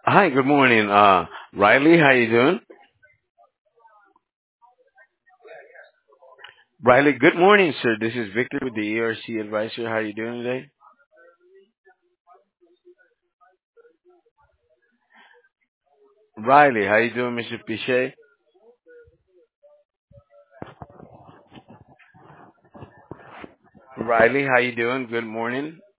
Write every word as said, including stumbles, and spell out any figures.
Hi, good morning. Uh, Riley, how you doing? Riley, good morning, sir. This is Victor with the E R C Advisor. How you doing today? Riley, how you doing, Mister Pichet? Riley, how you doing? Good morning.